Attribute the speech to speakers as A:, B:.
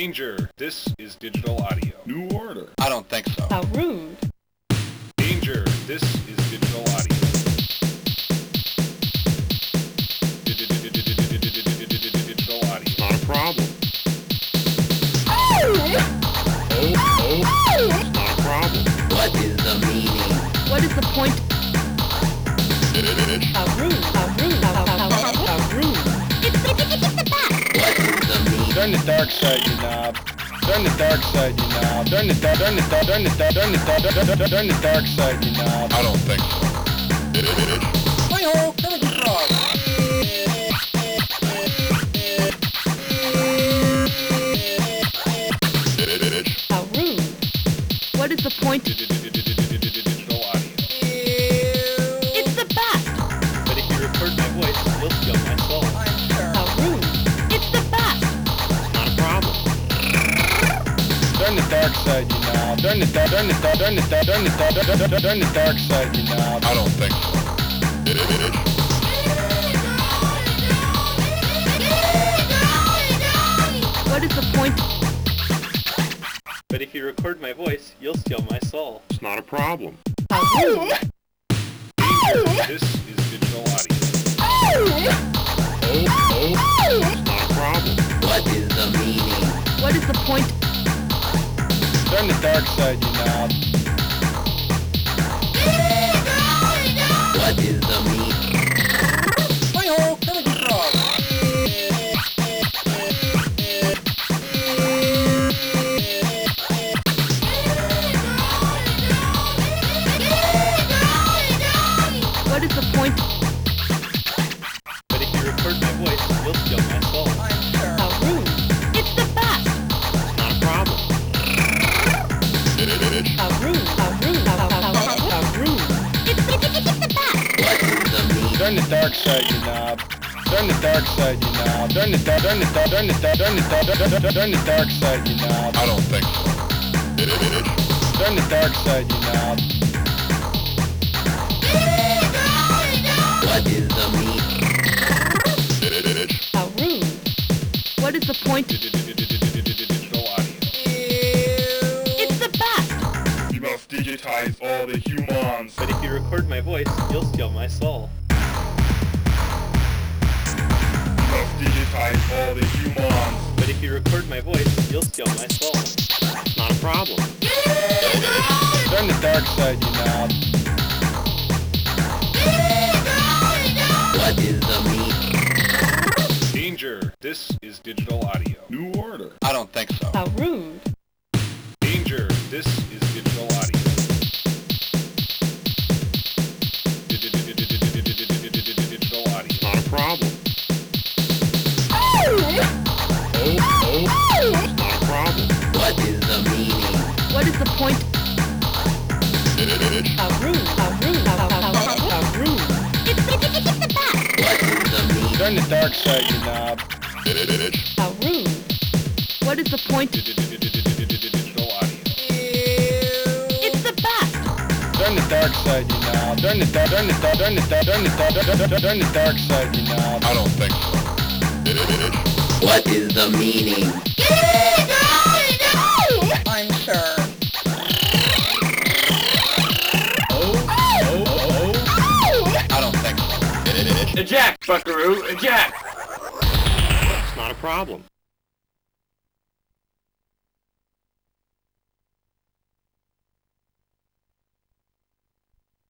A: Danger, this is digital audio.
B: New order.
C: I don't think so.
D: How rude.
A: Danger, this is digital audio. Digital audio.
B: Not a problem. Not a problem.
C: What is the meaning?
D: What is the point? How rude. How rude. How rude. It's the bat.
C: What is the meaning?
E: Turn the dark side, you knob. Turn the dark side, you knob. Turn the dark side, you knob.
B: I don't think so.
C: Hi-ho, Kermit the Frog.
D: How rude. What is the point?
A: Digital audio.
D: It's the bat.
A: But if you record my voice, you'll steal my soul.
D: How rude. It's the bat.
B: Not a problem.
E: Turn the dark side, you knob. Turn the dark side, you knob.
B: I don't think so.
D: What is the point?
A: But if you record my voice, you'll steal my soul.
B: It's not a problem.
D: How rude.
A: Danger, this is digital audio.
B: It's not a problem.
C: What is the meaning?
D: What is the point?
E: Turn the dark side, you knob.
C: What is the meaning? Hi-ho, Kermit the Frog.
D: What is the point?
A: But if you record my voice, you'll steal my soul.
D: How rude. It's the bat.
B: It's not a problem.
D: How rude. How rude. How rude. It's the bat.
C: What is the meaning?
E: Turn the dark side, you knob. Turn the dark side, you knob. Turn the dark side, you knob.
B: I don't think so.
E: Turn the dark side, you knob.
C: What is the meaning?
D: How rude. What is the point?
A: Digital audio.
D: It's the bat.
B: You must digitize all the humans.
A: But if you record my voice, you'll steal my soul.
B: You must digitize all the humans.
A: But if you record my voice, you'll steal my soul.
B: It's not a problem.
E: Turn the dark side, you knob.
C: What is the meaning?
A: Danger, this is digital audio.
B: New order.
C: I don't think so.
D: How rude.
A: Danger, this is digital audio. Digital audio.
B: Not a problem. It's not a problem.
C: What is the meaning?
D: What is the point? How rude. How rude. How rude. It's the bat.
C: What is the meaning?
E: Turn the dark side, you knob.
D: How rude. What is the point?
A: Digital audio.
D: It's the bat.
E: Turn the dark side, you knob. Turn the dark side, you knob.
B: I don't think so.
C: What is the meaning? I'm sure. I don't think so.
A: Eject, buckaroo, eject!
B: It's not a problem.